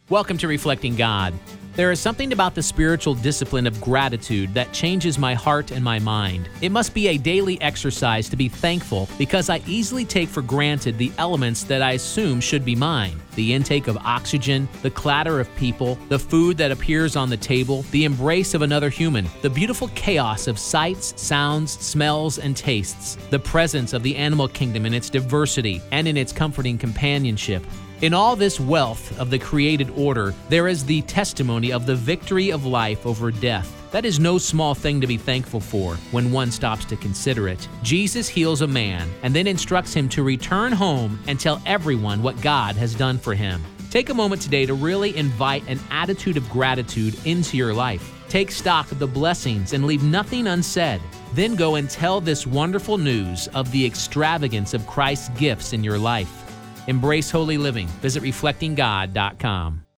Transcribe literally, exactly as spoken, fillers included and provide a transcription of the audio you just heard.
Welcome to Reflecting God. There is something about the spiritual discipline of gratitude that changes my heart and my mind. It must be a daily exercise to be thankful because I easily take for granted the elements that I assume should be mine. The intake of oxygen, the clatter of people, the food that appears on the table, the embrace of another human, the beautiful chaos of sights, sounds, smells, and tastes, the presence of the animal kingdom in its diversity and in its comforting companionship. In all this wealth of the created order, there is the testimony of the victory of life over death. That is no small thing to be thankful for when one stops to consider it. Jesus heals a man and then instructs him to return home and tell everyone what God has done for him. Take a moment today to really invite an attitude of gratitude into your life. Take stock of the blessings and leave nothing unsaid. Then go and tell this wonderful news of the extravagance of Christ's gifts in your life. Embrace holy living. Visit reflecting god dot com.